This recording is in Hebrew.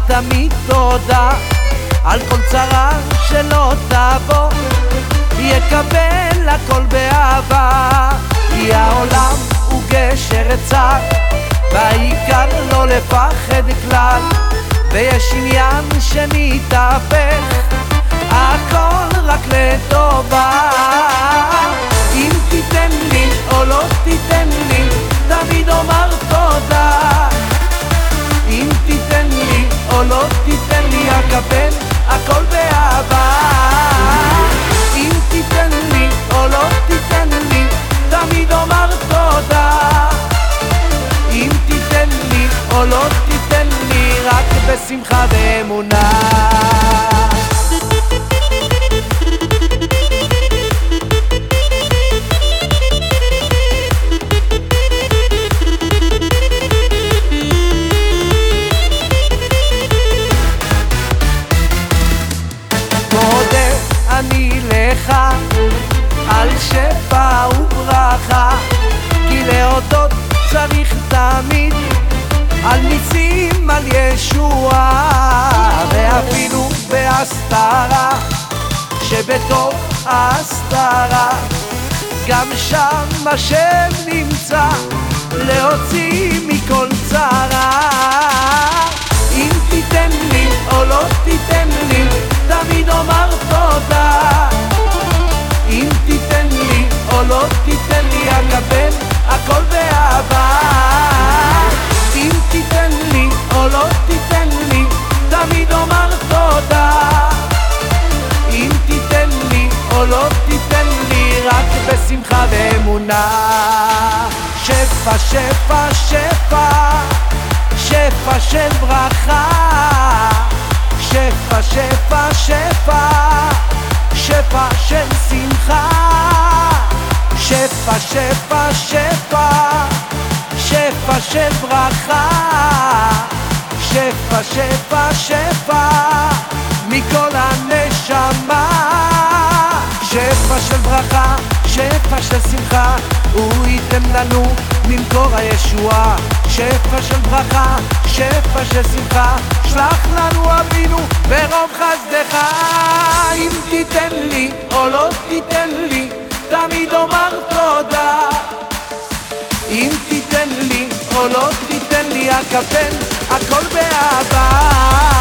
תמיד תודה על כל צרה שלא תבוא, יקבל הכל באהבה. כי העולם הוא גשר צר, והעיקר לא לפחד כלל, ויש עניין שנתהפך, הכל רק לטובה. אם תיתן לי או לא תיתן לי, תמיד אומר תודה. אם תיתן לי או לא תיתן לי, אקבל הכל באהבה. אם תיתן לי או לא תיתן לי, תמיד אומר תודה. אם תיתן לי או לא תיתן לי, רק בשמחה ואמונה. אני לך על שפע וברכה, כי להודות צריך תמיד על ניסים, על ישועה, ואפילו בהסתרה שבתוך ההסתרה גם שם השם נמצא להוציא מכל צרה. אם תיתן לי או לא תיתן לי, תמיד אומר תודה. אם תיתן לי או לא תיתן לי, אקבל הכל באהבה. אם תיתן לי או לא תיתן לי, תמיד אומר תודה. אם תיתן לי או לא תיתן לי, רק בשמחה ואמונה. שפע שפע שפע, שפע של ברכה, שפע שפע שפע, שפע של שמחה. שפע שפע שפע, שפע של ברכה, שפע שפע שפע מכל הנשמה. שפע של ברכה, שפע של שמחה, הוא ייתן לנו ממקור הישועה. שפע של ברכה, שפע של שמחה, שלח לנו אבינו ברוב חסדך. אם תיתן לי או לא תיתן לי, תמיד אומר תודה. אם תיתן לי או לא תיתן לי, אקבל הכל באהבה.